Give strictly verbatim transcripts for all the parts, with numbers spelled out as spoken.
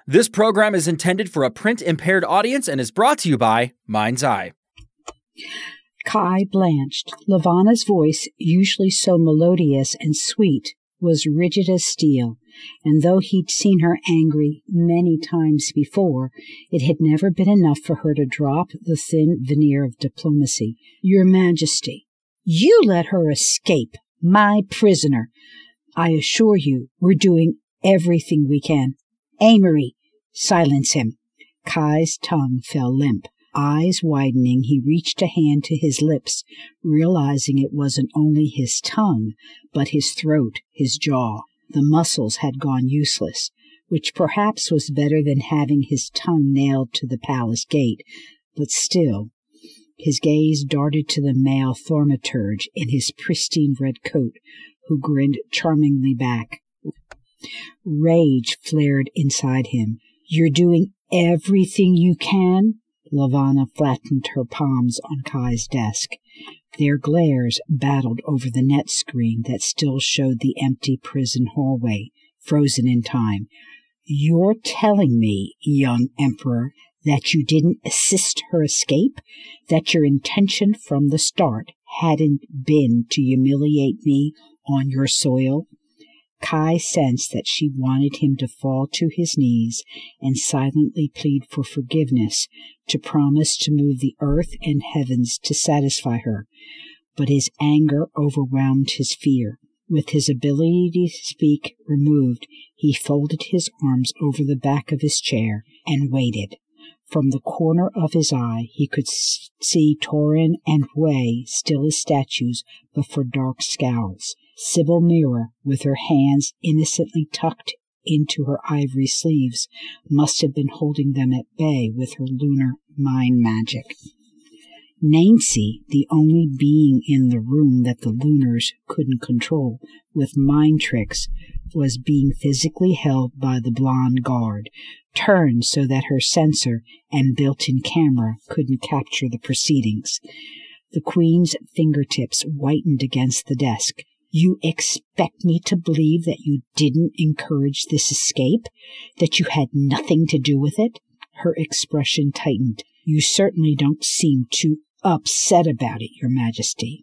This program is intended for a print-impaired audience and is brought to you by Mind's Eye. Kai blanched. Levana's voice, usually so melodious and sweet, was rigid as steel, and though he'd seen her angry many times before, it had never been enough for her to drop the thin veneer of diplomacy. "Your Majesty, you let her escape, my prisoner. I assure you, we're doing everything we can. Amory, silence him." Kai's tongue fell limp. Eyes widening, he reached a hand to his lips, realizing it wasn't only his tongue, but his throat, his jaw. The muscles had gone useless, which perhaps was better than having his tongue nailed to the palace gate, but still. His gaze darted to the male thaumaturge in his pristine red coat, who grinned charmingly back. Rage flared inside him. "You're doing everything you can?" Levana flattened her palms on Kai's desk. Their glares battled over the net screen that still showed the empty prison hallway, frozen in time. "You're telling me, young Emperor, that you didn't assist her escape? That your intention from the start hadn't been to humiliate me on your soil?" Kai sensed that she wanted him to fall to his knees and silently plead for forgiveness, to promise to move the earth and heavens to satisfy her. But his anger overwhelmed his fear. With his ability to speak removed, he folded his arms over the back of his chair and waited. From the corner of his eye, he could see Torin and Hui still as statues, but for dark scowls. Sybil Mira, with her hands innocently tucked into her ivory sleeves, must have been holding them at bay with her lunar mind magic. Nancy, the only being in the room that the Lunars couldn't control with mind tricks, was being physically held by the blonde guard, turned so that her sensor and built-in camera couldn't capture the proceedings. The Queen's fingertips whitened against the desk. "You expect me to believe that you didn't encourage this escape? That you had nothing to do with it?" Her expression tightened. "You certainly don't seem too upset about it, Your Majesty."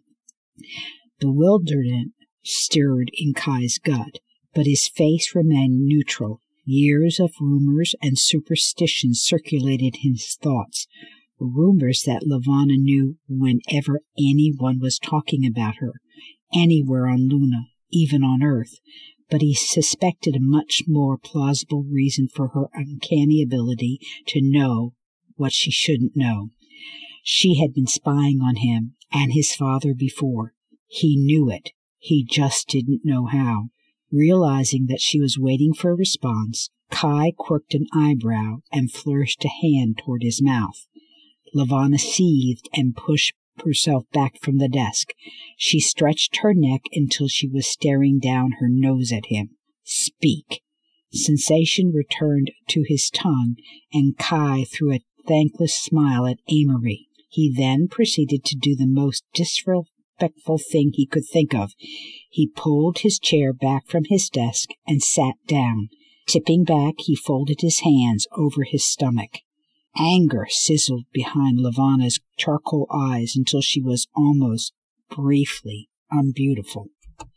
Bewilderment stirred in Kai's gut, but his face remained neutral. Years of rumors and superstitions circulated in his thoughts. Rumors that Levana knew whenever anyone was talking about her, anywhere on Luna, even on Earth, but he suspected a much more plausible reason for her uncanny ability to know what she shouldn't know. She had been spying on him and his father before. He knew it. He just didn't know how. Realizing that she was waiting for a response, Kai quirked an eyebrow and flourished a hand toward his mouth. Levana seethed and pushed herself back from the desk. She stretched her neck until she was staring down her nose at him. "Speak." Sensation returned to his tongue, and Kai threw a thankless smile at Amory. He then proceeded to do the most disrespectful thing he could think of. He pulled his chair back from his desk and sat down. Tipping back, he folded his hands over his stomach. Anger sizzled behind Levana's charcoal eyes until she was almost, briefly, unbeautiful.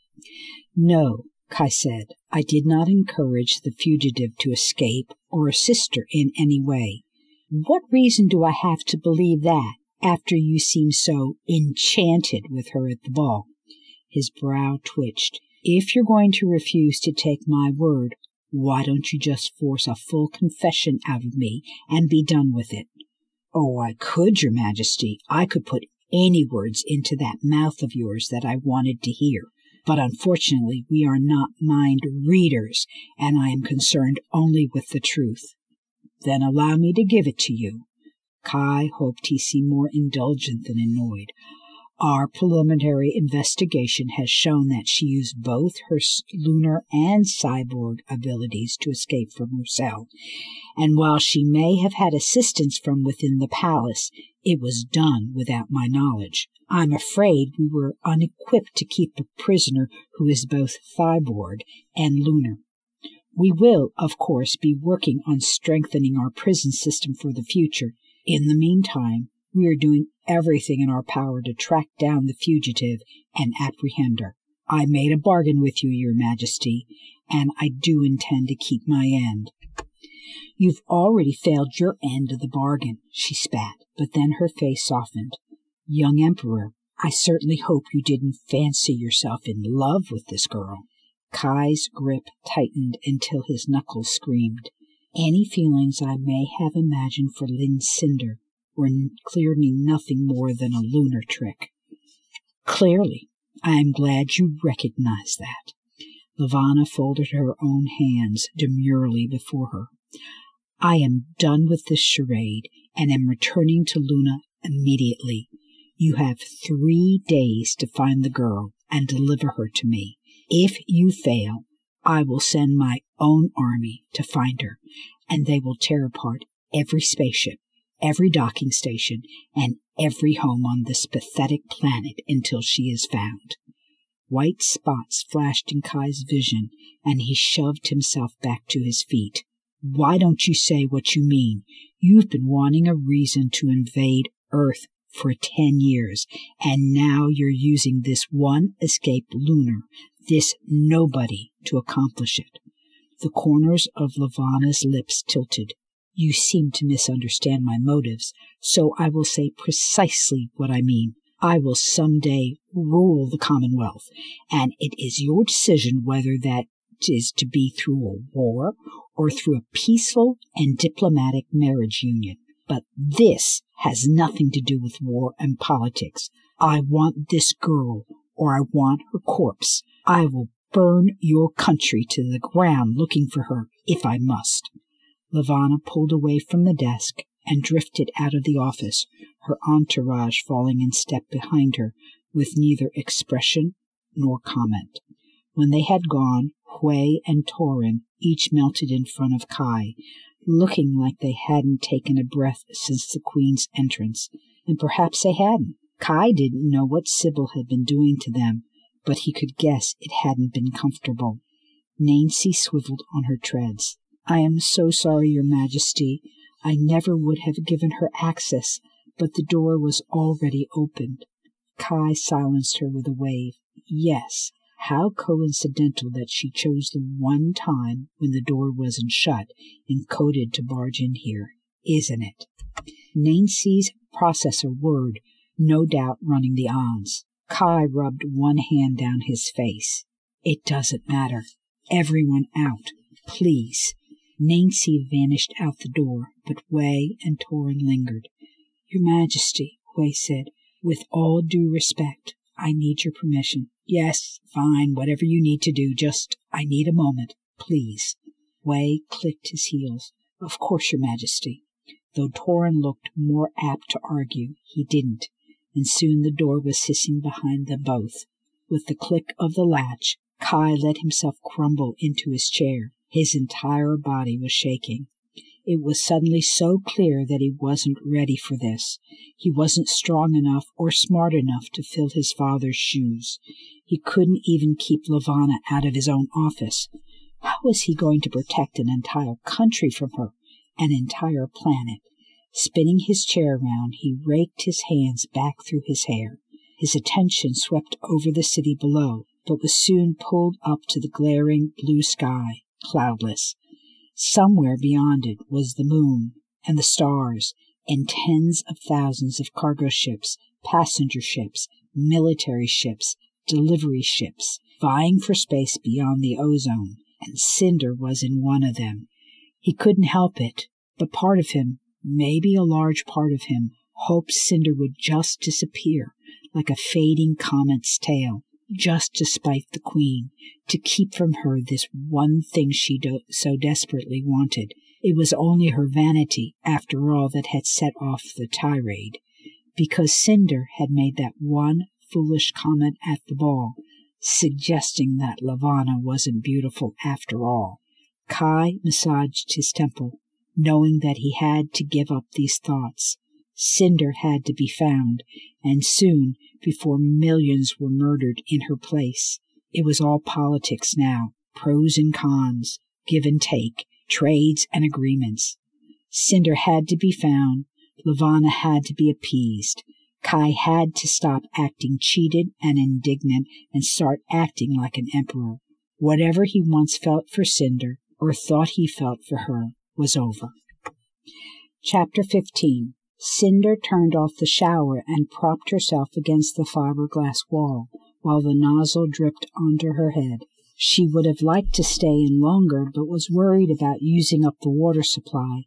"No," Kai said, "I did not encourage the fugitive to escape or assist her in any way." "What reason do I have to believe that, after you seemed so enchanted with her at the ball?" His brow twitched. "If you're going to refuse to take my word, why don't you just force a full confession out of me and be done with it?" "Oh, I could, Your Majesty. I could put any words into that mouth of yours that I wanted to hear. But unfortunately, we are not mind readers, and I am concerned only with the truth." "Then allow me to give it to you." Kai hoped he seemed more indulgent than annoyed. "Our preliminary investigation has shown that she used both her lunar and cyborg abilities to escape from her cell, and while she may have had assistance from within the palace, it was done without my knowledge. I'm afraid we were unequipped to keep a prisoner who is both cyborg and lunar. We will, of course, be working on strengthening our prison system for the future. In the meantime, we are doing everything in our power to track down the fugitive and apprehend her. I made a bargain with you, Your Majesty, and I do intend to keep my end." "You've already failed your end of the bargain," she spat, but then her face softened. "Young Emperor, I certainly hope you didn't fancy yourself in love with this girl." Kai's grip tightened until his knuckles screamed. Any feelings I may have imagined for Lynn Cinder were clearly nothing more than a lunar trick. "Clearly. I am glad you recognize that." Levana folded her own hands demurely before her. "I am done with this charade, and am returning to Luna immediately. You have three days to find the girl and deliver her to me. If you fail, I will send my own army to find her, and they will tear apart every spaceship, every docking station, and every home on this pathetic planet until she is found." White spots flashed in Kai's vision, and he shoved himself back to his feet. "Why don't you say what you mean? You've been wanting a reason to invade Earth for ten years, and now you're using this one escaped lunar, this nobody, to accomplish it." The corners of Levana's lips tilted. "You seem to misunderstand my motives, so I will say precisely what I mean. I will someday rule the Commonwealth, and it is your decision whether that is to be through a war or through a peaceful and diplomatic marriage union. But this has nothing to do with war and politics. I want this girl, or I want her corpse. I will burn your country to the ground looking for her, if I must." Levana pulled away from the desk and drifted out of the office, her entourage falling in step behind her, with neither expression nor comment. When they had gone, Hui and Torin each melted in front of Kai, looking like they hadn't taken a breath since the Queen's entrance, and perhaps they hadn't. Kai didn't know what Sybil had been doing to them, but he could guess it hadn't been comfortable. Nancy swiveled on her treads. "I am so sorry, Your Majesty. I never would have given her access, but the door was already opened." Kai silenced her with a wave. "Yes, how coincidental that she chose the one time when the door wasn't shut and coded to barge in here, isn't it?" Nancy's processor whirred, no doubt running the odds. Kai rubbed one hand down his face. "It doesn't matter. Everyone out, please." Nancy vanished out the door, but Hui and Torin lingered. "Your Majesty," Hui said, "with all due respect, I need your permission." "Yes, fine, whatever you need to do, just, I need a moment, please." Hui clicked his heels. "Of course, Your Majesty." Though Torin looked more apt to argue, he didn't, and soon the door was hissing behind them both. With the click of the latch, Kai let himself crumble into his chair. His entire body was shaking. It was suddenly so clear that he wasn't ready for this. He wasn't strong enough or smart enough to fill his father's shoes. He couldn't even keep Levana out of his own office. How was he going to protect an entire country from her, an entire planet? Spinning his chair around, he raked his hands back through his hair. His attention swept over the city below, but was soon pulled up to the glaring blue sky, cloudless. Somewhere beyond it was the moon and the stars and tens of thousands of cargo ships, passenger ships, military ships, delivery ships, vying for space beyond the ozone, and Cinder was in one of them. He couldn't help it, but part of him, maybe a large part of him, hoped Cinder would just disappear, like a fading comet's tail, just to spite the Queen, to keep from her this one thing she do- so desperately wanted. It was only her vanity, after all, that had set off the tirade, because Cinder had made that one foolish comment at the ball, suggesting that Levana wasn't beautiful after all. Kai massaged his temple, knowing that he had to give up these thoughts. Cinder had to be found, and soon, before millions were murdered in her place. It was all politics now, pros and cons, give and take, trades and agreements. Cinder had to be found. Levana had to be appeased. Kai had to stop acting cheated and indignant and start acting like an emperor. Whatever he once felt for Cinder, or thought he felt for her, was over. Chapter fifteen. Cinder turned off the shower and propped herself against the fiberglass wall, while the nozzle dripped onto her head. She would have liked to stay in longer, but was worried about using up the water supply,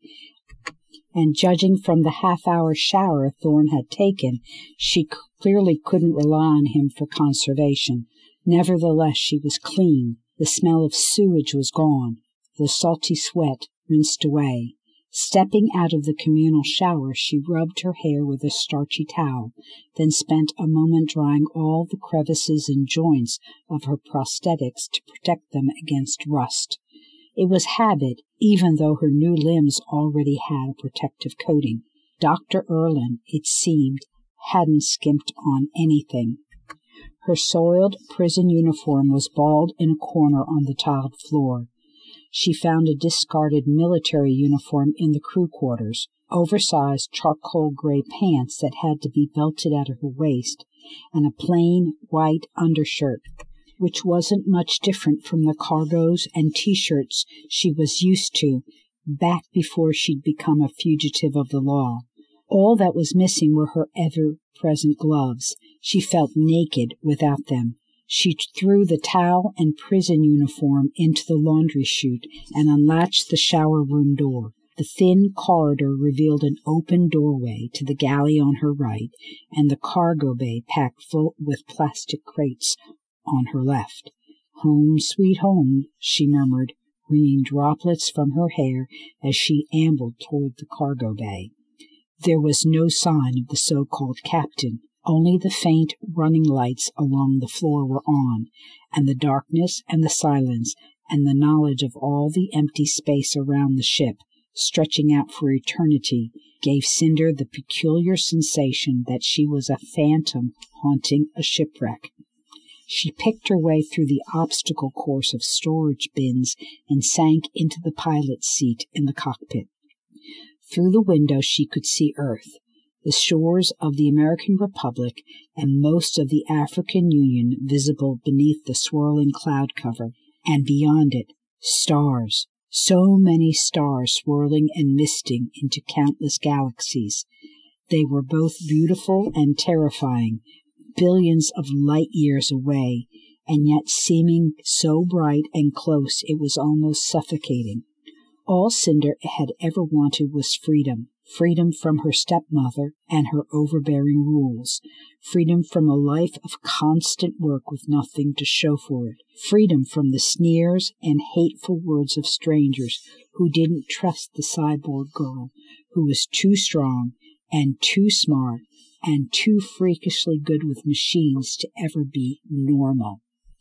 and judging from the half-hour shower Thorne had taken, she clearly couldn't rely on him for conservation. Nevertheless, she was clean. The smell of sewage was gone. The salty sweat rinsed away. Stepping out of the communal shower, she rubbed her hair with a starchy towel, then spent a moment drying all the crevices and joints of her prosthetics to protect them against rust. It was habit, even though her new limbs already had a protective coating. Doctor Erlin, it seemed, hadn't skimped on anything. Her soiled prison uniform was balled in a corner on the tiled floor. She found a discarded military uniform in the crew quarters, oversized charcoal gray pants that had to be belted at her waist, and a plain white undershirt, which wasn't much different from the cargos and T-shirts she was used to back before she'd become a fugitive of the law. All that was missing were her ever-present gloves. She felt naked without them. She threw the towel and prison uniform into the laundry chute and unlatched the shower room door. The thin corridor revealed an open doorway to the galley on her right and the cargo bay packed full with plastic crates on her left. "Home, sweet home," she murmured, wringing droplets from her hair as she ambled toward the cargo bay. There was no sign of the so-called captain. Only the faint running lights along the floor were on, and the darkness and the silence and the knowledge of all the empty space around the ship, stretching out for eternity, gave Cinder the peculiar sensation that she was a phantom haunting a shipwreck. She picked her way through the obstacle course of storage bins and sank into the pilot's seat in the cockpit. Through the window she could see Earth, the shores of the American Republic, and most of the African Union visible beneath the swirling cloud cover, and beyond it, stars, so many stars swirling and misting into countless galaxies. They were both beautiful and terrifying, billions of light years away, and yet seeming so bright and close it was almost suffocating. All Cinder had ever wanted was freedom. Freedom from her stepmother and her overbearing rules. Freedom from a life of constant work with nothing to show for it. Freedom from the sneers and hateful words of strangers who didn't trust the cyborg girl, who was too strong and too smart and too freakishly good with machines to ever be normal.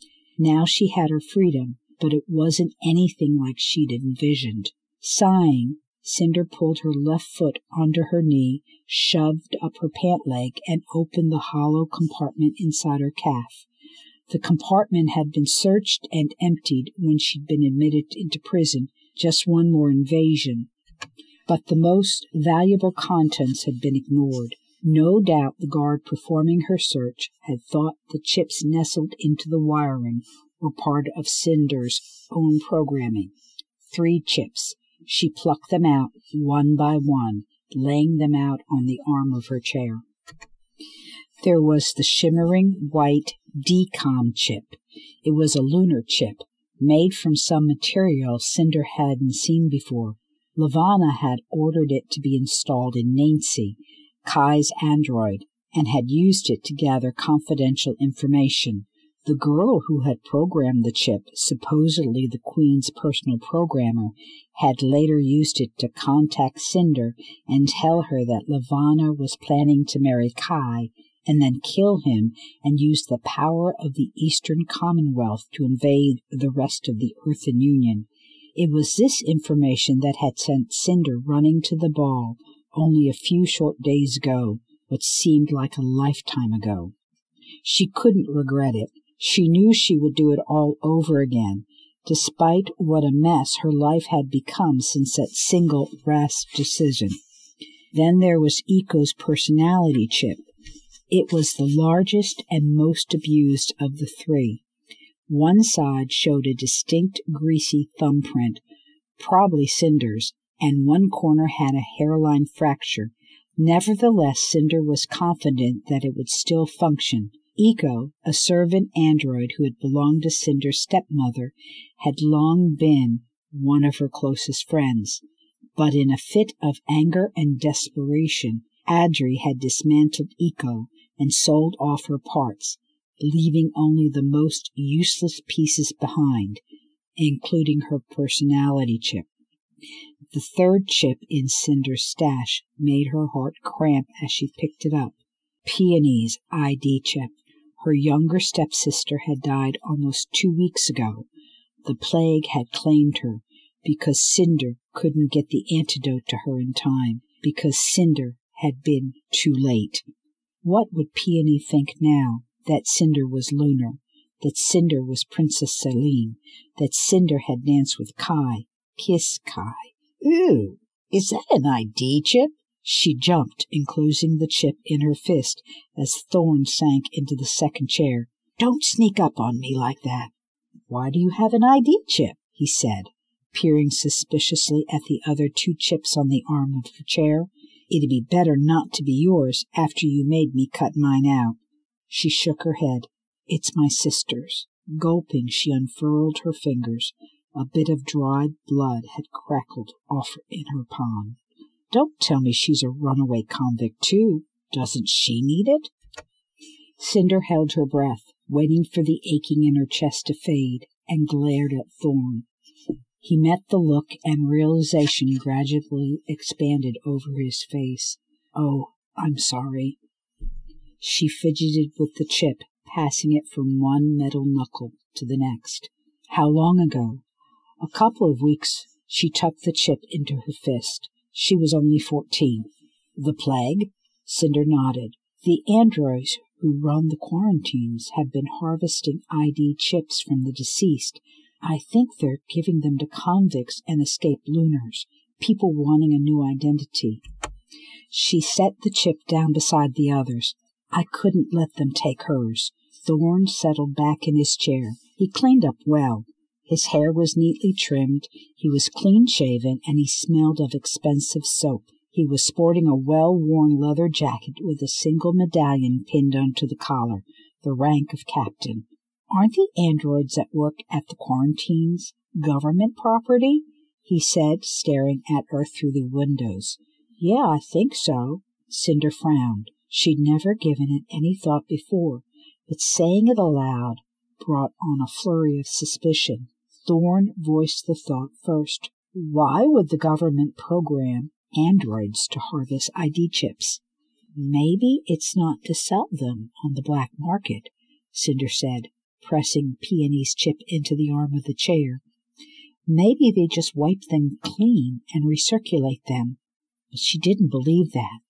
Now she had her freedom, but it wasn't anything like she'd envisioned. Sighing, Cinder pulled her left foot onto her knee, shoved up her pant leg, and opened the hollow compartment inside her calf. The compartment had been searched and emptied when she'd been admitted into prison, just one more invasion. But the most valuable contents had been ignored. No doubt the guard performing her search had thought the chips nestled into the wiring were part of Cinder's own programming. Three chips. She plucked them out one by one, laying them out on the arm of her chair. There was the shimmering white D COM chip. It was a lunar chip, made from some material Cinder hadn't seen before. Levana had ordered it to be installed in Nancy, Kai's android, and had used it to gather confidential information. The girl who had programmed the chip, supposedly the Queen's personal programmer, had later used it to contact Cinder and tell her that Levana was planning to marry Kai and then kill him and use the power of the Eastern Commonwealth to invade the rest of the Earthen Union. It was this information that had sent Cinder running to the ball only a few short days ago, what seemed like a lifetime ago. She couldn't regret it. She knew she would do it all over again. despite what a mess her life had become since that single rash decision. Then there was Eco's personality chip. It was the largest and most abused of the three. One side showed a distinct greasy thumbprint, probably Cinder's, and one corner had a hairline fracture. Nevertheless, Cinder was confident that it would still function. Eco, a servant android who had belonged to Cinder's stepmother, had long been one of her closest friends. But in a fit of anger and desperation, Adri had dismantled Eco and sold off her parts, leaving only the most useless pieces behind, including her personality chip. The third chip in Cinder's stash made her heart cramp as she picked it up. Peony's I D chip. Her younger stepsister had died almost two weeks ago. The plague had claimed her because Cinder couldn't get the antidote to her in time, because Cinder had been too late. What would Peony think now that Cinder was lunar, that Cinder was Princess Celine, that Cinder had danced with Kai, kissed Kai? Ooh, is that an I D chip? She jumped, enclosing the chip in her fist as Thorn sank into the second chair. Don't sneak up on me like that. Why do you have an I D chip? He said, peering suspiciously at the other two chips on the arm of her chair. It'd be better not to be yours after you made me cut mine out. She shook her head. It's my sister's. Gulping, she unfurled her fingers. A bit of dried blood had crackled off in her palm. Don't tell me she's a runaway convict, too. Doesn't she need it? Cinder held her breath, waiting for the aching in her chest to fade, and glared at Thorn. He met the look, and realization gradually expanded over his face. Oh, I'm sorry. She fidgeted with the chip, passing it from one metal knuckle to the next. How long ago? A couple of weeks. She tucked the chip into her fist. She was only fourteen. The plague? Cinder nodded. The androids who run the quarantines have been harvesting I D chips from the deceased. I think they're giving them to convicts and escaped lunars, people wanting a new identity. She set the chip down beside the others. I couldn't let them take hers. Thorn settled back in his chair. He cleaned up well. His hair was neatly trimmed, he was clean-shaven, and he smelled of expensive soap. He was sporting a well-worn leather jacket with a single medallion pinned onto the collar, the rank of captain. Aren't the androids that work at the quarantines government property? He said, staring at her through the windows. Yeah, I think so. Cinder frowned. She'd never given it any thought before, but saying it aloud brought on a flurry of suspicion. Thorn voiced the thought first. Why would the government program androids to harvest I D chips? Maybe it's not to sell them on the black market, Cinder said, pressing Peony's chip into the arm of the chair. Maybe they just wipe them clean and recirculate them. But she didn't believe that.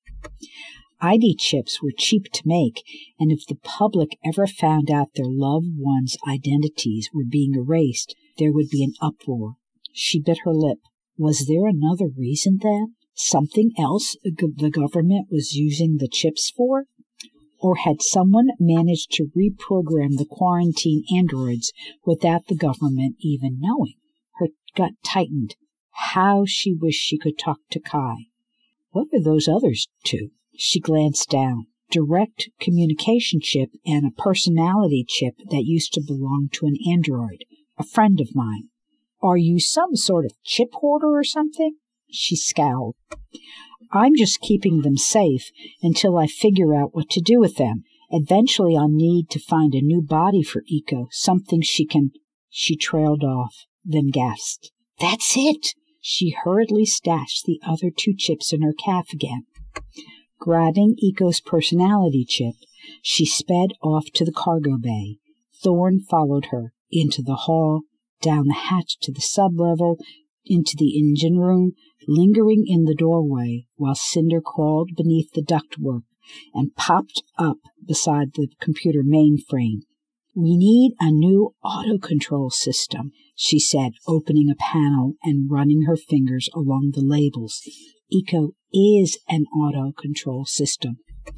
I D chips were cheap to make, and if the public ever found out their loved ones' identities were being erased, there would be an uproar. She bit her lip. Was there another reason, then? Something else the government was using the chips for? Or had someone managed to reprogram the quarantine androids without the government even knowing? Her gut tightened. How she wished she could talk to Kai. What are those others two? She glanced down. Direct communication chip and a personality chip that used to belong to an android, a friend of mine. Are you some sort of chip hoarder or something? She scowled. I'm just keeping them safe until I figure out what to do with them. Eventually I'll need to find a new body for Eco, something she can... She trailed off, then gasped. That's it! She hurriedly stashed the other two chips in her calf again. Grabbing Eco's personality chip, she sped off to the cargo bay. Thorn followed her, into the hall, down the hatch to the sublevel, into the engine room, lingering in the doorway while Cinder crawled beneath the ductwork and popped up beside the computer mainframe. We need a new auto-control system, she said, opening a panel and running her fingers along the labels. Eco is an auto-control system.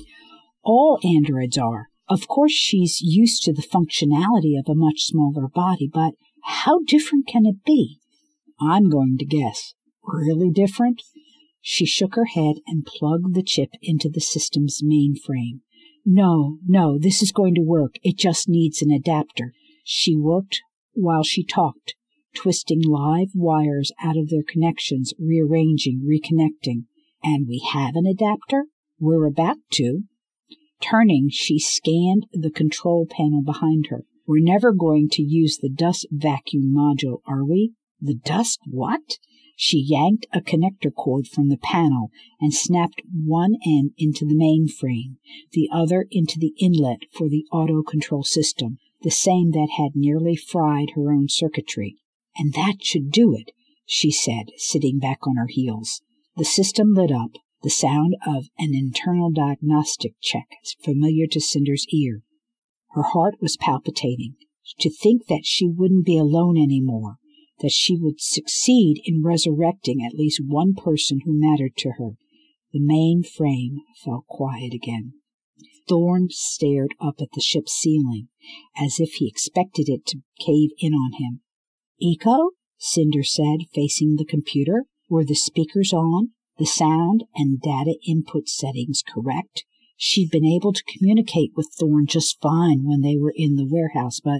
All androids are. Of course, she's used to the functionality of a much smaller body, but how different can it be? I'm going to guess. Really different? She shook her head and plugged the chip into the system's mainframe. No, no, this is going to work. It just needs an adapter. She worked while she talked, twisting live wires out of their connections, rearranging, reconnecting. And we have an adapter? We're about to. Turning, she scanned the control panel behind her. We're never going to use the dust vacuum module, are we? The dust what? She yanked a connector cord from the panel and snapped one end into the mainframe, the other into the inlet for the auto-control system, the same that had nearly fried her own circuitry. And that should do it, she said, sitting back on her heels. The system lit up, the sound of an internal diagnostic check familiar to Cinder's ear. Her heart was palpitating. To think that she wouldn't be alone anymore, that she would succeed in resurrecting at least one person who mattered to her. The main frame fell quiet again. Thorne stared up at the ship's ceiling, as if he expected it to cave in on him. Eco? Cinder said, facing the computer. Were the speakers on? The sound and data input settings correct? She'd been able to communicate with Thorne just fine when they were in the warehouse, but...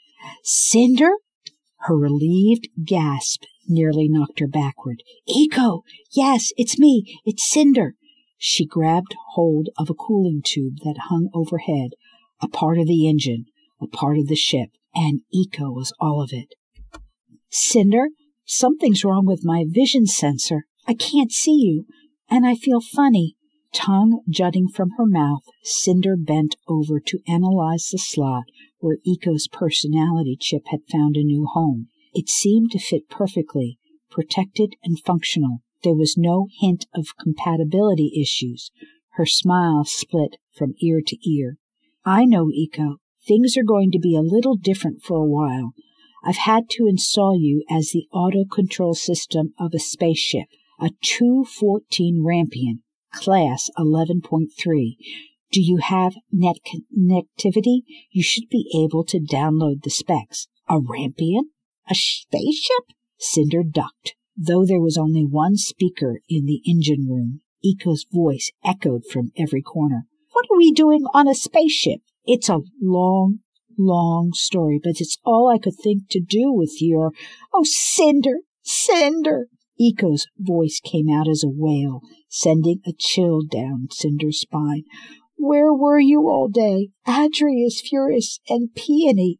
Cinder? Her relieved gasp nearly knocked her backward. Eco! Yes, it's me. It's Cinder. She grabbed hold of a cooling tube that hung overhead, a part of the engine, a part of the ship, and Eco was all of it. Cinder, something's wrong with my vision sensor. I can't see you, and I feel funny. Tongue jutting from her mouth, Cinder bent over to analyze the slot where Eco's personality chip had found a new home. It seemed to fit perfectly, protected and functional. There was no hint of compatibility issues. Her smile split from ear to ear. I know, Eco. Things are going to be a little different for a while. I've had to install you as the auto-control system of a spaceship, a two fourteen Rampion, class eleven point three. Do you have net connectivity? You should be able to download the specs. A Rampion? A spaceship? Cinder ducked. Though there was only one speaker in the engine room, Eco's voice echoed from every corner. What are we doing on a spaceship? It's a long, long story, but it's all I could think to do with your... Oh, Cinder! Cinder! Eco's voice came out as a wail, sending a chill down Cinder's spine. Where were you all day? Adrius, Furious, and Peony.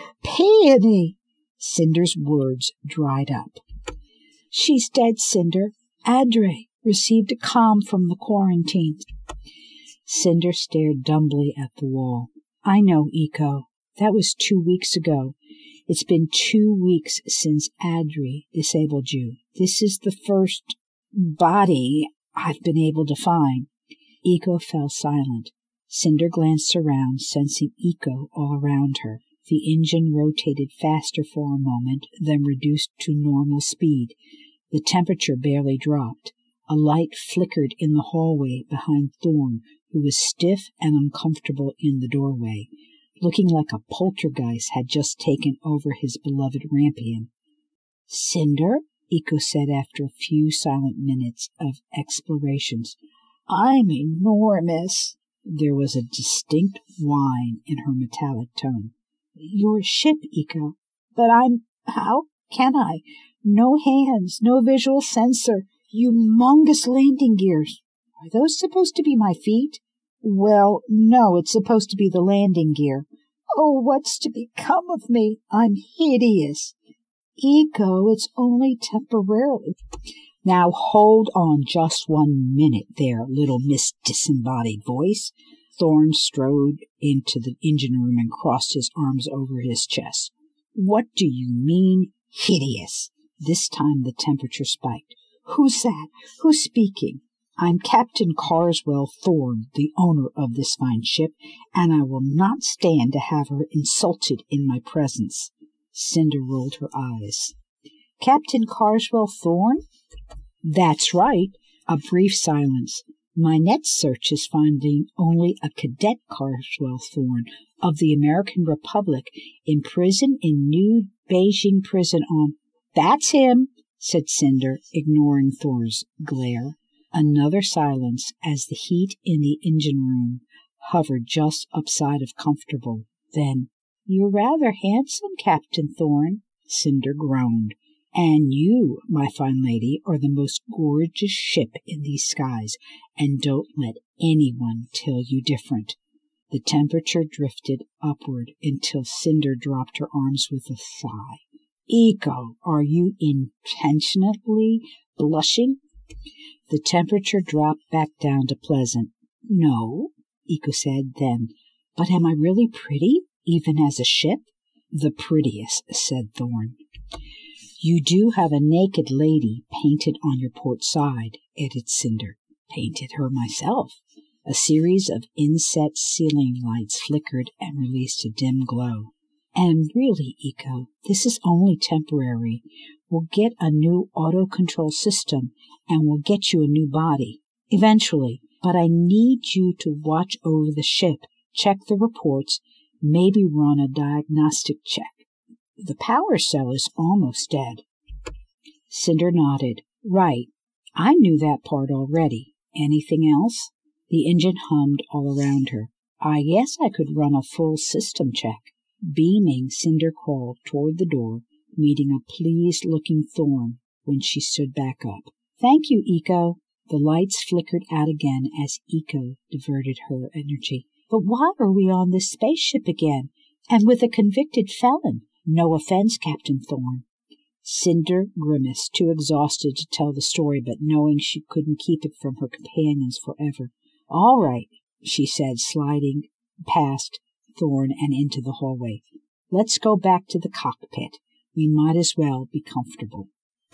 Peony! Cinder's words dried up. She's dead, Cinder. Adre received a comm from the quarantine. Cinder stared dumbly at the wall. I know, Eco. That was two weeks ago. It's been two weeks since Adri disabled you. This is the first body I've been able to find. Eco fell silent. Cinder glanced around, sensing Eco all around her. The engine rotated faster for a moment, then reduced to normal speed. The temperature barely dropped. A light flickered in the hallway behind Thorne, who was stiff and uncomfortable in the doorway, looking like a poltergeist had just taken over his beloved Rampion. Cinder? Eco said after a few silent minutes of explorations. I'm enormous. There was a distinct whine in her metallic tone. Your ship, Eco. But I'm... How can I? No hands, no visual sensor, humongous landing gears. Are those supposed to be my feet? Well, no, it's supposed to be the landing gear. Oh, what's to become of me? I'm hideous. Eco, it's only temporarily. Now hold on just one minute there, little Miss Disembodied Voice. Thorne strode into the engine room and crossed his arms over his chest. What do you mean, hideous? This time the temperature spiked. Who's that? Who's speaking? I'm Captain Carswell Thorne, the owner of this fine ship, and I will not stand to have her insulted in my presence." Cinder rolled her eyes. "Captain Carswell Thorne?" "That's right." A brief silence. "My net search is finding only a Cadet Carswell Thorne of the American Republic in prison in New Beijing Prison on—" "That's him," said Cinder, ignoring Thorne's glare. Another silence as the heat in the engine room hovered just upside of comfortable. Then, "You're rather handsome, Captain Thorne," Cinder groaned. "And you, my fine lady, are the most gorgeous ship in these skies, and don't let anyone tell you different." The temperature drifted upward until Cinder dropped her arms with a sigh. "Eco, are you intentionally blushing?" The temperature dropped back down to pleasant. "No," Eco said then, "but am I really pretty, even as a ship?" "The prettiest," said Thorne. "You do have a naked lady painted on your port side," added Cinder. "Painted her myself." A series of inset ceiling lights flickered and released a dim glow. "And really, Eco, this is only temporary. We'll get a new auto-control system, and we'll get you a new body, eventually. But I need you to watch over the ship, check the reports, maybe run a diagnostic check. The power cell is almost dead." Cinder nodded. "Right. I knew that part already. Anything else?" The engine hummed all around her. "I guess I could run a full system check." Beaming, Cinder crawled toward the door, meeting a pleased-looking Thorne when she stood back up. "Thank you, Eco." The lights flickered out again as Eco diverted her energy. "But why are we on this spaceship again, and with a convicted felon? No offense, Captain Thorne." Cinder grimaced, too exhausted to tell the story, but knowing she couldn't keep it from her companions forever. "All right," she said, sliding past Thorne and into the hallway. "Let's go back to the cockpit. We might as well be comfortable."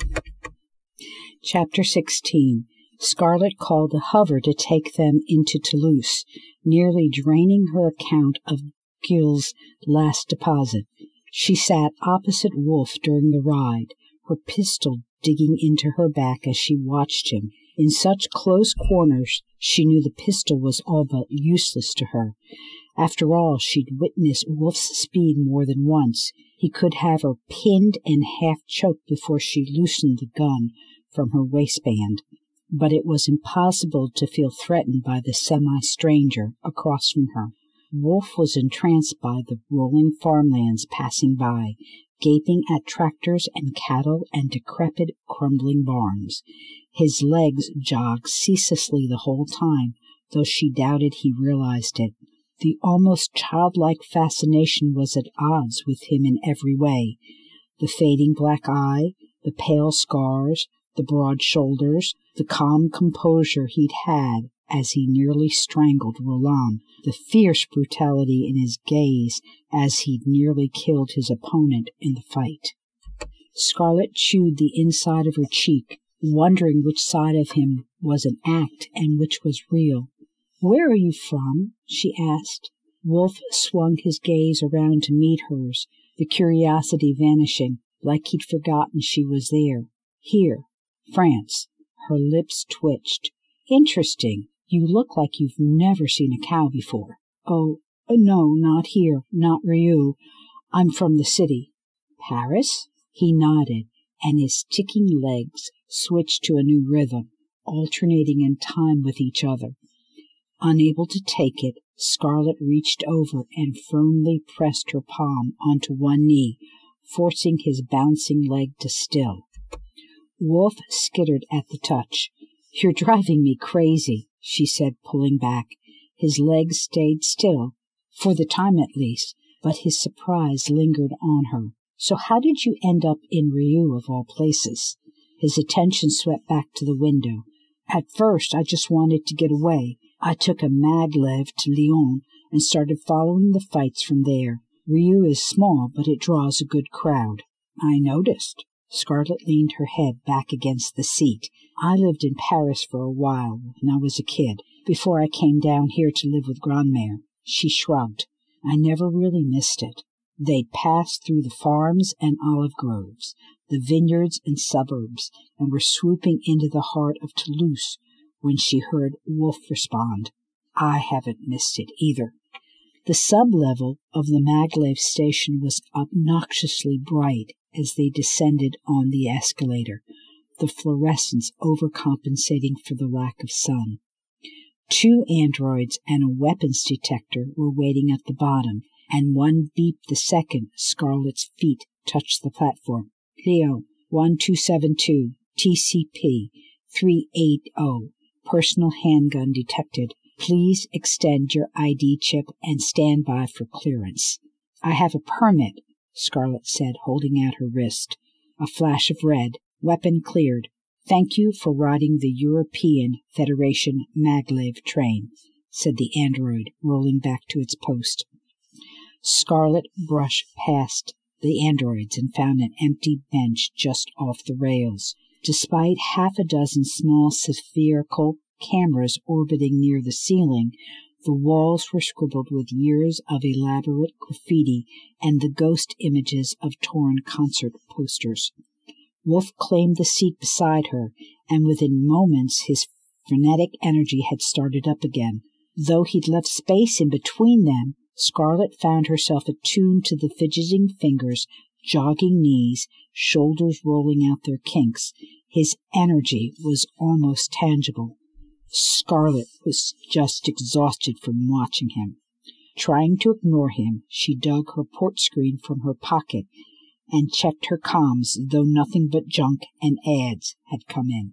Chapter sixteen. Scarlet called a hover to take them into Toulouse, nearly draining her account of Gill's last deposit. She sat opposite Wolf during the ride, her pistol digging into her back as she watched him. In such close quarters, she knew the pistol was all but useless to her. After all, she'd witnessed Wolf's speed more than once. He could have her pinned and half-choked before she loosened the gun from her waistband. But it was impossible to feel threatened by the semi-stranger across from her. Wolf was entranced by the rolling farmlands passing by, gaping at tractors and cattle and decrepit, crumbling barns. His legs jogged ceaselessly the whole time, though she doubted he realized it. The almost childlike fascination was at odds with him in every way. The fading black eye, the pale scars, the broad shoulders, the calm composure he'd had as he nearly strangled Roland, the fierce brutality in his gaze as he'd nearly killed his opponent in the fight. Scarlet chewed the inside of her cheek, wondering which side of him was an act and which was real. "Where are you from?" she asked. Wolf swung his gaze around to meet hers, the curiosity vanishing, like he'd forgotten she was there. "Here, France." Her lips twitched. "Interesting. You look like you've never seen a cow before." "Oh, no, not here, not Rieux. I'm from the city." "Paris?" He nodded, and his ticking legs switched to a new rhythm, alternating in time with each other. Unable to take it, Scarlet reached over and firmly pressed her palm onto one knee, forcing his bouncing leg to still. Wolf skittered at the touch. "You're driving me crazy," she said, pulling back. His legs stayed still, for the time at least, but his surprise lingered on her. "So how did you end up in Rieux, of all places?" His attention swept back to the window. "At first, I just wanted to get away. I took a maglev to Lyon and started following the fights from there. Rieux is small, but it draws a good crowd." "I noticed." Scarlet leaned her head back against the seat. I lived in Paris for a while when I was a kid, before I came down here to live with Grandmère. She shrugged. I never really missed it. They'd passed through the farms and olive groves, the vineyards and suburbs, and were swooping into the heart of Toulouse when she heard Wolf respond. I haven't missed it either. The sub-level of the Maglev station was obnoxiously bright as they descended on the escalator, the fluorescence overcompensating for the lack of sun. Two androids and a weapons detector were waiting at the bottom, and one beeped the second Scarlet's feet touched the platform. Leo, one two seven two, T C P, three eight zero, personal handgun detected. Please extend your I D chip and stand by for clearance. I have a permit, Scarlet said, holding out her wrist. A flash of red. Weapon cleared. Thank you for riding the European Federation Maglev train, said the android, rolling back to its post. Scarlet brushed past the androids and found an empty bench just off the rails. Despite half a dozen small spherical cameras orbiting near the ceiling, the walls were scribbled with years of elaborate graffiti and the ghost images of torn concert posters. Wolf claimed the seat beside her, and within moments his frenetic energy had started up again. Though he'd left space in between them, Scarlet found herself attuned to the fidgeting fingers, jogging knees, shoulders rolling out their kinks. His energy was almost tangible. Scarlet was just exhausted from watching him. Trying to ignore him, she dug her port screen from her pocket and checked her comms, though nothing but junk and ads had come in.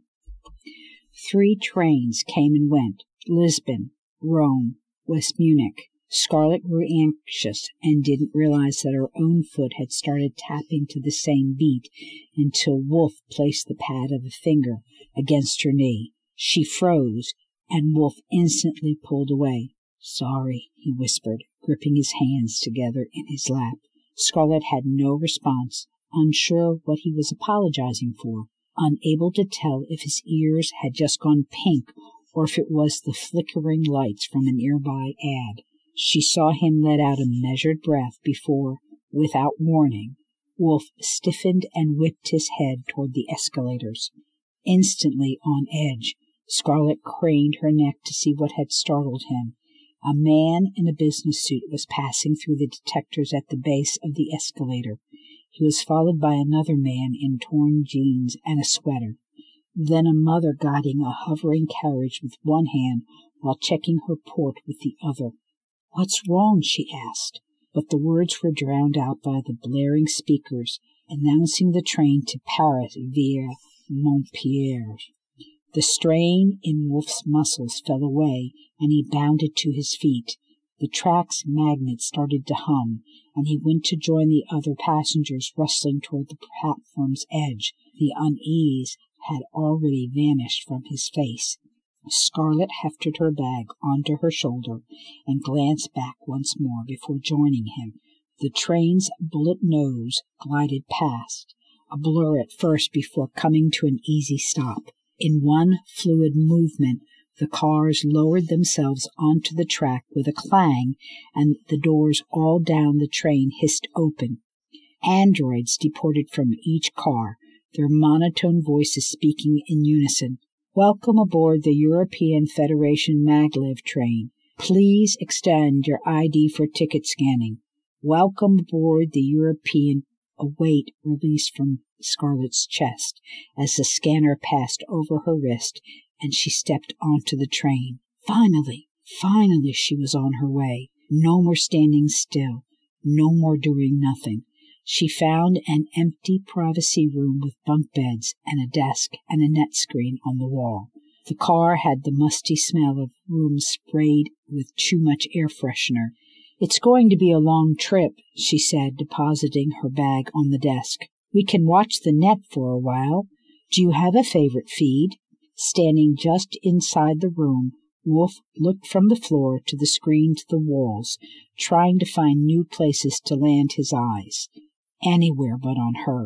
Three trains came and went. Lisbon, Rome, West Munich. Scarlet grew anxious and didn't realize that her own foot had started tapping to the same beat until Wolf placed the pad of a finger against her knee. She froze, and Wolf instantly pulled away. Sorry, he whispered, gripping his hands together in his lap. Scarlet had no response, unsure what he was apologizing for, unable to tell if his ears had just gone pink or if it was the flickering lights from a nearby ad. She saw him let out a measured breath before, without warning, Wolf stiffened and whipped his head toward the escalators. Instantly on edge, Scarlet craned her neck to see what had startled him. A man in a business suit was passing through the detectors at the base of the escalator. He was followed by another man in torn jeans and a sweater. Then a mother guiding a hovering carriage with one hand while checking her port with the other. "What's wrong?" she asked, but the words were drowned out by the blaring speakers announcing the train to Paris via Montpellier. The strain in Wolf's muscles fell away, and he bounded to his feet. The track's magnet started to hum, and he went to join the other passengers rustling toward the platform's edge. The unease had already vanished from his face. Scarlet hefted her bag onto her shoulder and glanced back once more before joining him. The train's bullet nose glided past, a blur at first before coming to an easy stop. In one fluid movement, the cars lowered themselves onto the track with a clang, and the doors all down the train hissed open. Androids deported from each car, their monotone voices speaking in unison. "Welcome aboard the European Federation Maglev train. Please extend your I D for ticket scanning. Welcome aboard the European..." A weight released from Scarlet's chest as the scanner passed over her wrist and she stepped onto the train. Finally, finally she was on her way. No more standing still, no more doing nothing. She found an empty privacy room with bunk beds and a desk and a net screen on the wall. The car had the musty smell of room sprayed with too much air freshener. "It's going to be a long trip," she said, depositing her bag on the desk. "We can watch the net for a while. Do you have a favorite feed?" Standing just inside the room, Wolf looked from the floor to the screen to the walls, trying to find new places to land his eyes. Anywhere but on her.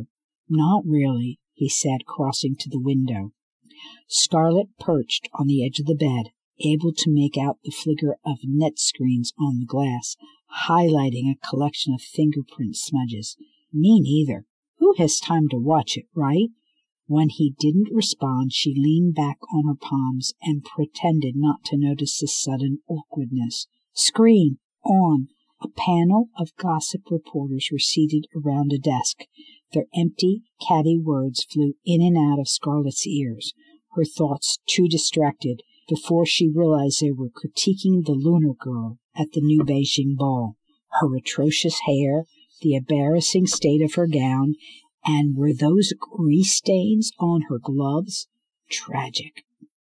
Not really, he said, crossing to the window. Scarlet perched on the edge of the bed, able to make out the flicker of net screens on the glass, highlighting a collection of fingerprint smudges. Me neither. Who has time to watch it, right? When he didn't respond, she leaned back on her palms and pretended not to notice the sudden awkwardness. Screen on. A panel of gossip reporters were seated around a desk. Their empty, catty words flew in and out of Scarlet's ears, her thoughts too distracted before she realized they were critiquing the lunar girl at the new Beijing ball, her atrocious hair, the embarrassing state of her gown, and were those grease stains on her gloves? Tragic.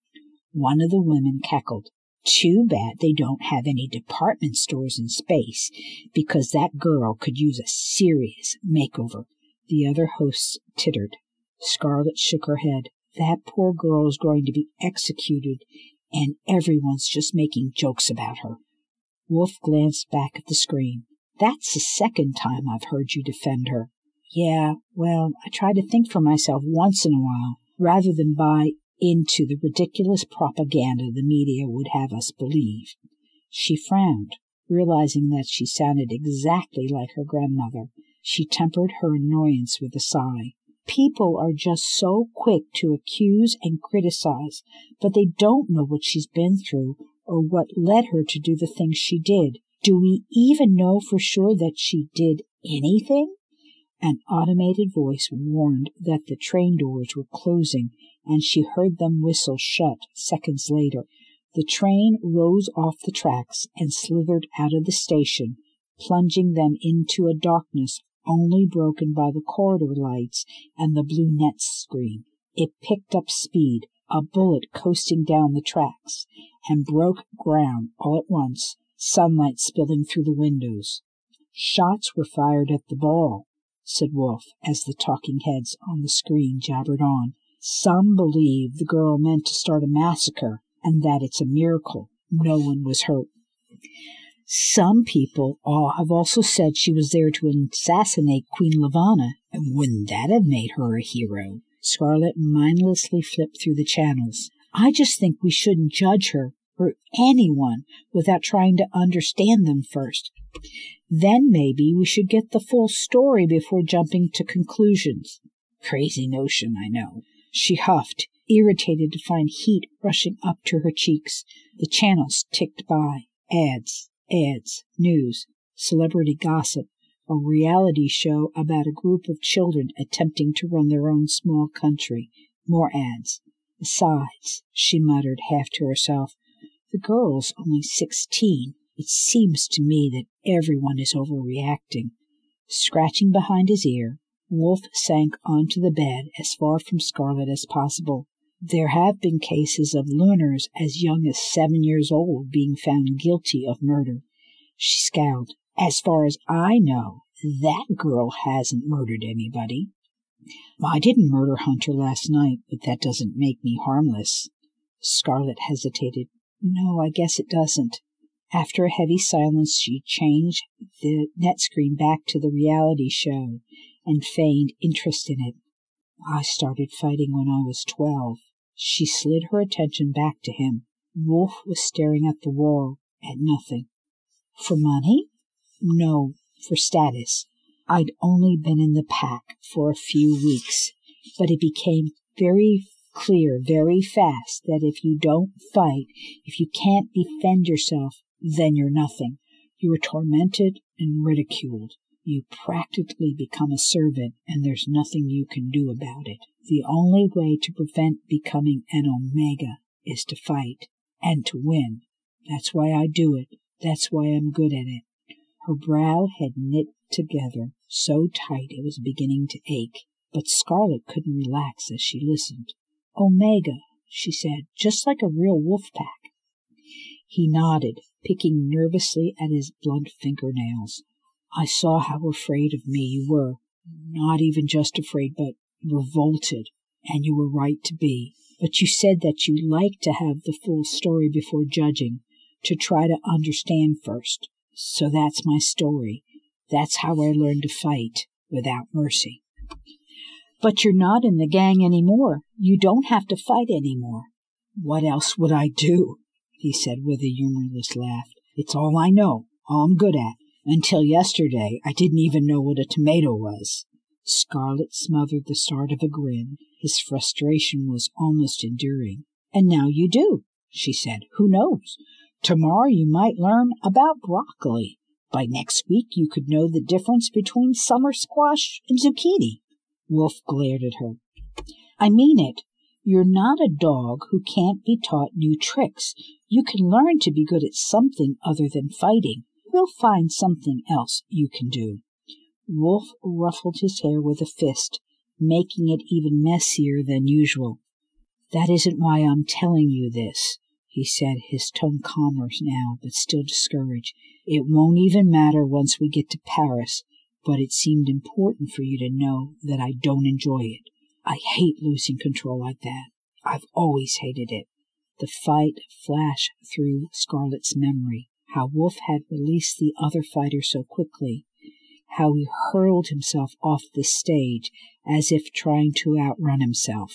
One of the women cackled. Too bad they don't have any department stores in space, because that girl could use a serious makeover. The other hosts tittered. Scarlet shook her head. That poor girl is going to be executed, and everyone's just making jokes about her. Wolf glanced back at the screen. That's the second time I've heard you defend her. Yeah, well, I try to think for myself once in a while, rather than buy into the ridiculous propaganda the media would have us believe. She frowned, realizing that she sounded exactly like her grandmother. She tempered her annoyance with a sigh. People are just so quick to accuse and criticize, but they don't know what she's been through or what led her to do the things she did. Do we even know for sure that she did anything? An automated voice warned that the train doors were closing, and she heard them whistle shut seconds later. The train rose off the tracks and slithered out of the station, plunging them into a darkness only broken by the corridor lights and the blue net screen. It picked up speed, a bullet coasting down the tracks, and broke ground all at once, sunlight spilling through the windows. Shots were fired at the ball, said Wolf, as the talking heads on the screen jabbered on. Some believe the girl meant to start a massacre, and that it's a miracle no one was hurt. Some people all have also said she was there to assassinate Queen Levana, and wouldn't that have made her a hero? Scarlet mindlessly flipped through the channels. I just think we shouldn't judge her, or anyone, without trying to understand them first. Then maybe we should get the full story before jumping to conclusions. Crazy notion, I know. She huffed, irritated to find heat rushing up to her cheeks. The channels ticked by. Ads, ads, news, celebrity gossip, a reality show about a group of children attempting to run their own small country. More ads. Besides, she muttered half to herself, the girl's only sixteen. It seems to me that everyone is overreacting. Scratching behind his ear, Wolf sank onto the bed as far from Scarlet as possible. There have been cases of lunars as young as seven years old being found guilty of murder. She scowled. As far as I know, that girl hasn't murdered anybody. I didn't murder Hunter last night, but that doesn't make me harmless. Scarlet hesitated. No, I guess it doesn't. After a heavy silence, she changed the net screen back to the reality show and feigned interest in it. I started fighting when I was twelve. She slid her attention back to him. Wolf was staring at the wall, at nothing. For money? No, for status. I'd only been in the pack for a few weeks, but it became very clear very fast that if you don't fight, if you can't defend yourself, then you're nothing. You are tormented and ridiculed. You practically become a servant, and there's nothing you can do about it. The only way to prevent becoming an Omega is to fight, and to win. That's why I do it. That's why I'm good at it. Her brow had knit together so tight it was beginning to ache, but Scarlet couldn't relax as she listened. Omega, she said, just like a real wolf pack. He nodded, picking nervously at his blunt fingernails. I saw how afraid of me you were. Not even just afraid, but revolted. And you were right to be. But you said that you liked to have the full story before judging, to try to understand first. So that's my story. That's how I learned to fight without mercy. But you're not in the gang anymore. You don't have to fight anymore. What else would I do? He said with a humorless laugh. It's all I know, all I'm good at. Until yesterday, I didn't even know what a tomato was. Scarlet smothered the start of a grin. His frustration was almost enduring. And now you do, she said. Who knows? Tomorrow you might learn about broccoli. By next week you could know the difference between summer squash and zucchini. Wolf glared at her. I mean it. You're not a dog who can't be taught new tricks. You can learn to be good at something other than fighting. We'll find something else you can do. Wolf ruffled his hair with a fist, making it even messier than usual. That isn't why I'm telling you this, he said, his tone calmer now, but still discouraged. It won't even matter once we get to Paris, but it seemed important for you to know that I don't enjoy it. I hate losing control like that. I've always hated it. The fight flashed through Scarlet's memory, how Wolf had released the other fighter so quickly, how he hurled himself off the stage as if trying to outrun himself.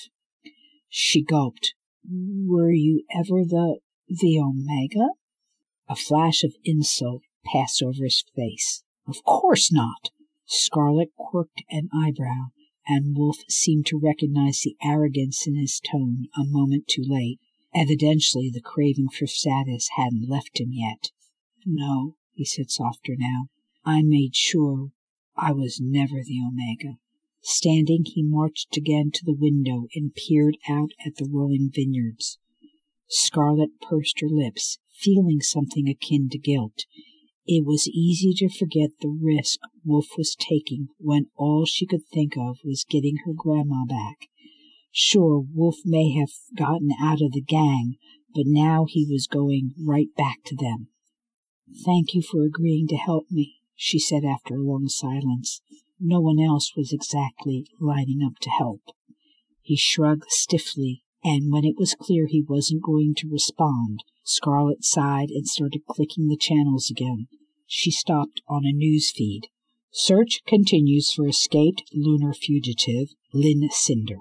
She gulped. Were you ever the... the Omega? A flash of insult passed over his face. Of course not. Scarlet quirked an eyebrow, and Wolf seemed to recognize the arrogance in his tone a moment too late. Evidently the craving for status hadn't left him yet. No, he said softer now. I made sure I was never the Omega. Standing, he marched again to the window and peered out at the rolling vineyards. Scarlet pursed her lips, feeling something akin to guilt. It was easy to forget the risk Wolf was taking when all she could think of was getting her grandma back. Sure, Wolf may have gotten out of the gang, but now he was going right back to them. Thank you for agreeing to help me, she said after a long silence. No one else was exactly lining up to help. He shrugged stiffly, and when it was clear he wasn't going to respond, Scarlet sighed and started clicking the channels again. She stopped on a news feed. Search continues for escaped lunar fugitive Lynn Cinder.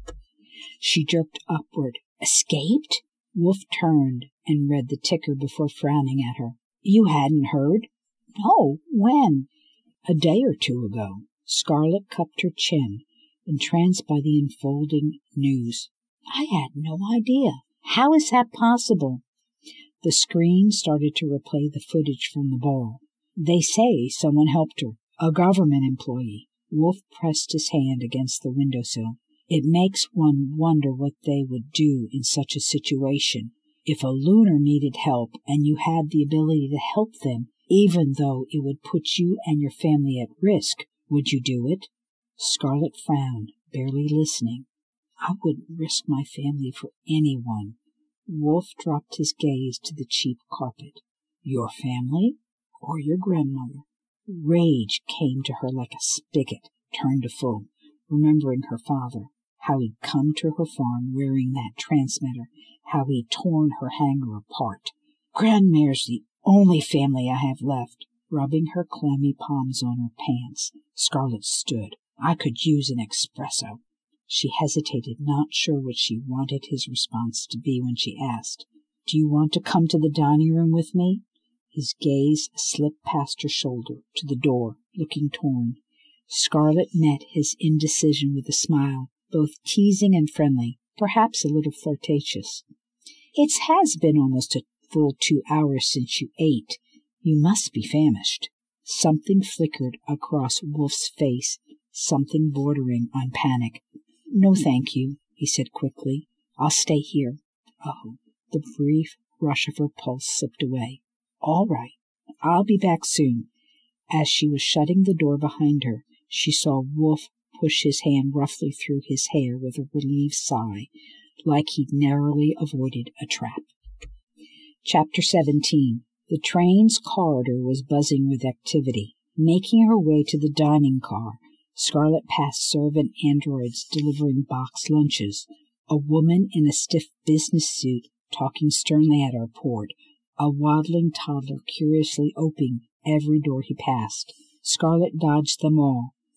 She jerked upward. Escaped? Wolf turned and read the ticker before frowning at her. You hadn't heard? No, when? A day or two ago. Scarlet cupped her chin, entranced by the unfolding news. I had no idea. How is that possible? The screen started to replay the footage from the ball. They say someone helped her, a government employee. Wolf pressed his hand against the windowsill. It makes one wonder what they would do in such a situation. If a lunar needed help and you had the ability to help them, even though it would put you and your family at risk, would you do it? Scarlet frowned, barely listening. I wouldn't risk my family for anyone. Wolf dropped his gaze to the cheap carpet. Your family? Or your grandmother? Rage came to her like a spigot, turned to full, remembering her father, how he'd come to her farm wearing that transmitter, how he'd torn her hangar apart. Grandmare's the only family I have left. Rubbing her clammy palms on her pants, Scarlet stood. I could use an espresso. She hesitated, not sure what she wanted his response to be when she asked, Do you want to come to the dining room with me? His gaze slipped past her shoulder to the door, looking torn. Scarlet met his indecision with a smile, both teasing and friendly, perhaps a little flirtatious. It has been almost a full two hours since you ate. You must be famished. Something flickered across Wolf's face, something bordering on panic. No, thank you, he said quickly. I'll stay here. Oh, the brief rush of her pulse slipped away. All right, I'll be back soon. As she was shutting the door behind her, she saw Wolf push his hand roughly through his hair with a relieved sigh, like he'd narrowly avoided a trap. Chapter seventeen. The train's corridor was buzzing with activity. Making her way to the dining car, Scarlet passed servant androids delivering boxed lunches, a woman in a stiff business suit talking sternly at her port, a waddling toddler curiously opening every door he passed. Scarlet dodged them all,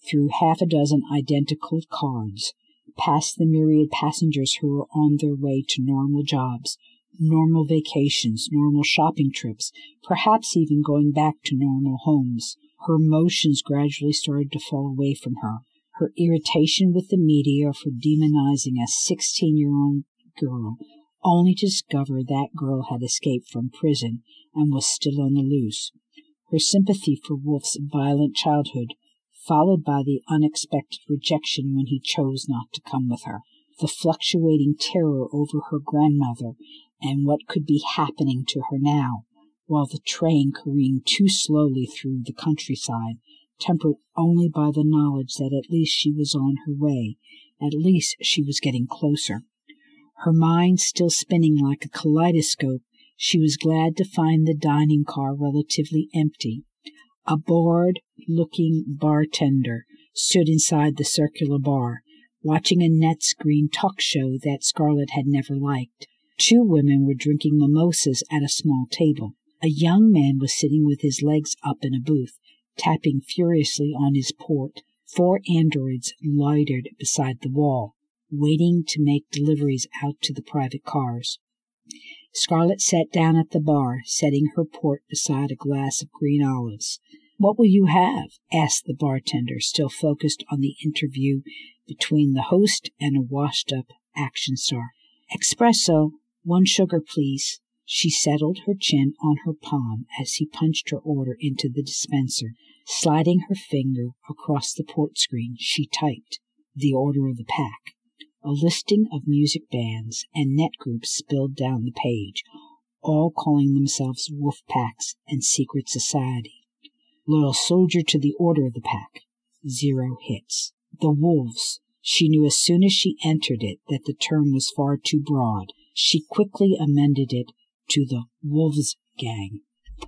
through half a dozen identical cars, past the myriad passengers who were on their way to normal jobs, normal vacations, normal shopping trips, perhaps even going back to normal homes. Her emotions gradually started to fall away from her. Her irritation with the media for demonizing a sixteen-year-old girl, only to discover that girl had escaped from prison and was still on the loose. Her sympathy for Wolf's violent childhood, followed by the unexpected rejection when he chose not to come with her, the fluctuating terror over her grandmother and what could be happening to her now, while the train careened too slowly through the countryside, tempered only by the knowledge that at least she was on her way, at least she was getting closer. Her mind still spinning like a kaleidoscope, she was glad to find the dining car relatively empty. A bored-looking bartender stood inside the circular bar, watching a net-screen talk show that Scarlett had never liked. Two women were drinking mimosas at a small table. A young man was sitting with his legs up in a booth, tapping furiously on his port. Four androids loitered beside the wall, waiting to make deliveries out to the private cars. Scarlett sat down at the bar, setting her port beside a glass of green olives. "What will you have?" asked the bartender, still focused on the interview between the host and a washed-up action star. "Espresso. One sugar, please." She settled her chin on her palm as he punched her order into the dispenser. Sliding her finger across the port screen, she typed the order of the pack. A listing of music bands and net groups spilled down the page, all calling themselves wolf packs and secret society. Loyal soldier to the order of the pack. Zero hits. The wolves. She knew as soon as she entered it that the term was far too broad. She quickly amended it to the Wolves Gang.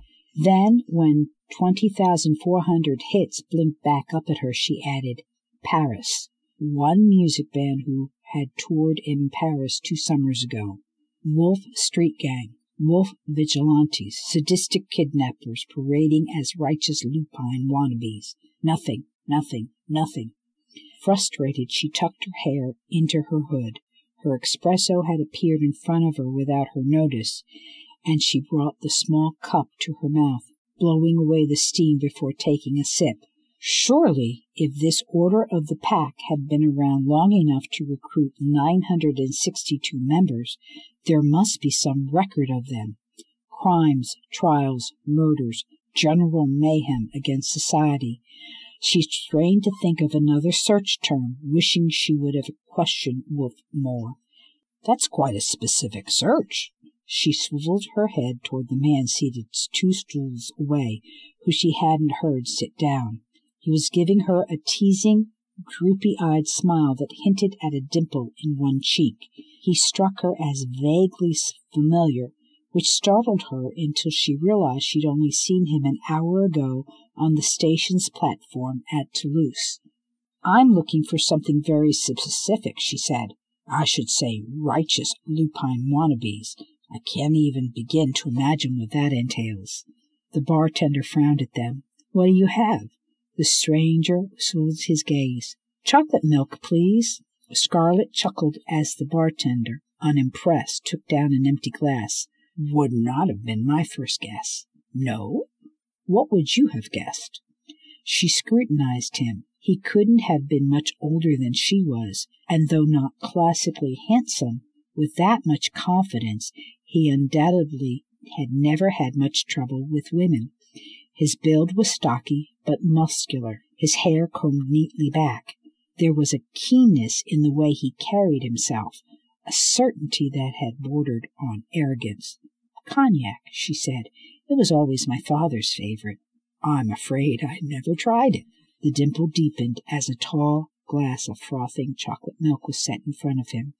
Then, when twenty thousand four hundred hits blinked back up at her, she added, Paris. One music band who had toured in Paris two summers ago. Wolf Street Gang. Wolf vigilantes, sadistic kidnappers parading as righteous lupine wannabes. Nothing, nothing, nothing. Frustrated, she tucked her hair into her hood. Her espresso had appeared in front of her without her notice, and she brought the small cup to her mouth, blowing away the steam before taking a sip. Surely, if this order of the pack had been around long enough to recruit nine hundred sixty-two members, there must be some record of them. Crimes, trials, murders, general mayhem against society. She strained to think of another search term, wishing she would have questioned Wolf more. That's quite a specific search. She swiveled her head toward the man seated two stools away, who she hadn't heard sit down. He was giving her a teasing, droopy-eyed smile that hinted at a dimple in one cheek. He struck her as vaguely familiar, which startled her until she realized she'd only seen him an hour ago on the station's platform at Toulouse. I'm looking for something very specific, she said. I should say righteous lupine wannabes. I can't even begin to imagine what that entails. The bartender frowned at them. What do you have? The stranger soothed his gaze. Chocolate milk, please. Scarlett chuckled as the bartender, unimpressed, took down an empty glass. Would not have been my first guess. No? What would you have guessed? She scrutinized him. He couldn't have been much older than she was, and though not classically handsome, with that much confidence, he undoubtedly had never had much trouble with women. His build was stocky, but muscular, his hair combed neatly back. There was a keenness in the way he carried himself, a certainty that had bordered on arrogance. Cognac, she said. It was always my father's favorite. I'm afraid I never tried it. The dimple deepened as a tall glass of frothing chocolate milk was set in front of him.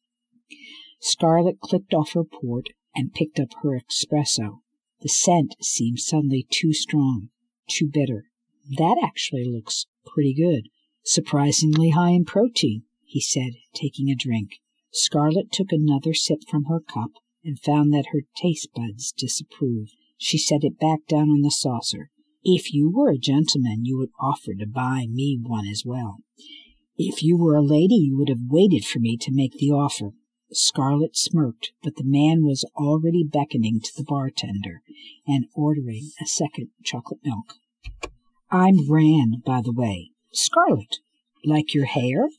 Scarlett clicked off her port and picked up her espresso. The scent seemed suddenly too strong, too bitter. That actually looks pretty good. Surprisingly high in protein, he said, taking a drink. Scarlett took another sip from her cup and found that her taste buds disapproved. She set it back down on the saucer. If you were a gentleman, you would offer to buy me one as well. If you were a lady, you would have waited for me to make the offer." Scarlet smirked, but the man was already beckoning to the bartender and ordering a second chocolate milk. "I'm Ran, by the way." "Scarlet. Like your hair?"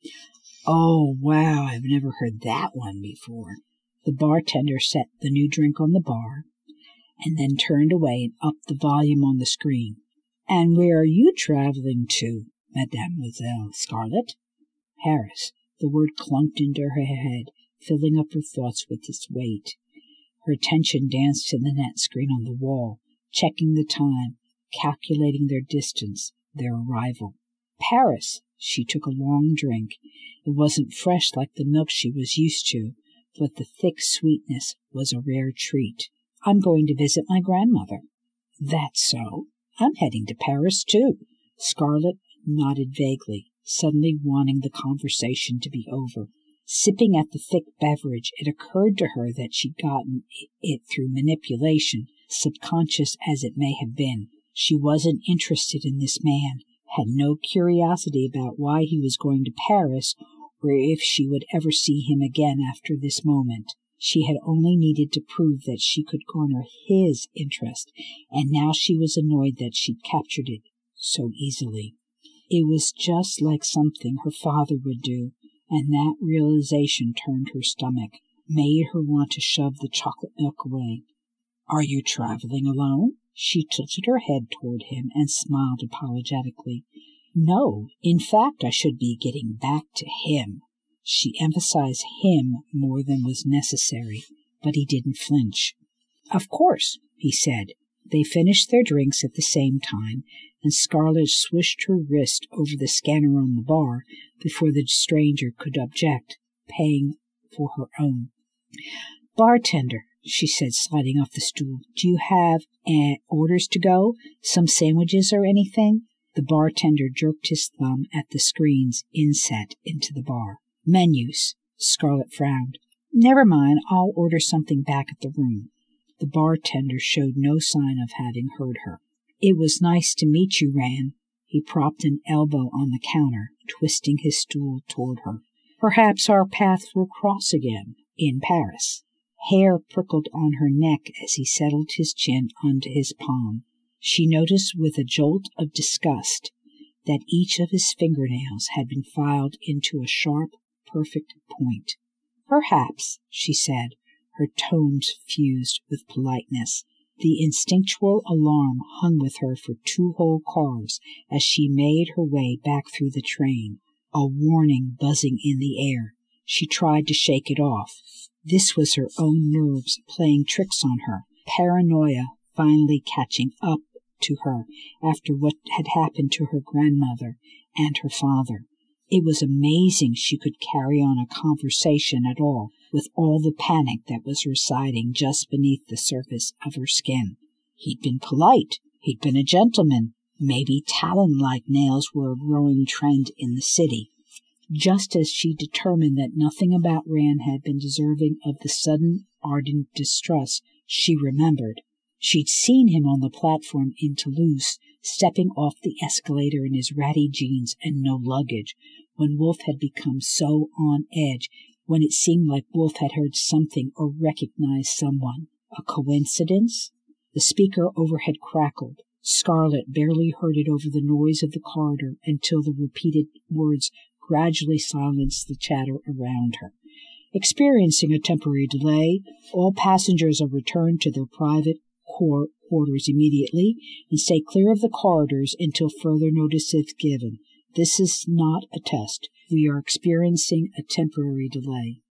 "Oh, wow, I've never heard that one before." The bartender set the new drink on the bar and then turned away and upped the volume on the screen. "And where are you traveling to, Mademoiselle Scarlet?" "Paris." The word clunked into her head, filling up her thoughts with its weight. Her attention danced to the net screen on the wall, checking the time, calculating their distance, their arrival. Paris! She took a long drink. It wasn't fresh like the milk she was used to, but the thick sweetness was a rare treat. "I'm going to visit my grandmother." "That's so. I'm heading to Paris, too." Scarlet nodded vaguely, suddenly wanting the conversation to be over. Sipping at the thick beverage, it occurred to her that she'd gotten it through manipulation, subconscious as it may have been. She wasn't interested in this man, had no curiosity about why he was going to Paris or if she would ever see him again after this moment. She had only needed to prove that she could garner his interest, and now she was annoyed that she'd captured it so easily. It was just like something her father would do, and that realization turned her stomach, made her want to shove the chocolate milk away. "Are you traveling alone?" She tilted her head toward him and smiled apologetically. "No, in fact, I should be getting back to him." She emphasized him more than was necessary, but he didn't flinch. "Of course," he said. They finished their drinks at the same time, and Scarlet swished her wrist over the scanner on the bar before the stranger could object, paying for her own. "Bartender," she said, sliding off the stool, "do you have uh, orders to go? Some sandwiches or anything?" The bartender jerked his thumb at the screens inset into the bar. "Menus." Scarlet frowned. "Never mind, I'll order something back at the room." The bartender showed no sign of having heard her. "It was nice to meet you, Ran." He propped an elbow on the counter, twisting his stool toward her. "Perhaps our paths will cross again in Paris." Hair prickled on her neck as he settled his chin onto his palm. She noticed with a jolt of disgust that each of his fingernails had been filed into a sharp, perfect point. "Perhaps," she said, her tones fused with politeness. The instinctual alarm hung with her for two whole cars as she made her way back through the train, a warning buzzing in the air. She tried to shake it off. This was her own nerves playing tricks on her, paranoia finally catching up to her after what had happened to her grandmother and her father. It was amazing she could carry on a conversation at all with all the panic that was residing just beneath the surface of her skin. He'd been polite. He'd been a gentleman. Maybe talon-like nails were a growing trend in the city. Just as she determined that nothing about Ran had been deserving of the sudden, ardent distrust she remembered. She'd seen him on the platform in Toulouse, stepping off the escalator in his ratty jeans and no luggage, when Wolf had become so on edge, when it seemed like Wolf had heard something or recognized someone. A coincidence? The speaker overhead crackled. Scarlet barely heard it over the noise of the corridor until the repeated words gradually silenced the chatter around her. "Experiencing a temporary delay, all passengers are returned to their private quarters immediately and stay clear of the corridors until further notice is given. This is not a test. We are experiencing a temporary delay."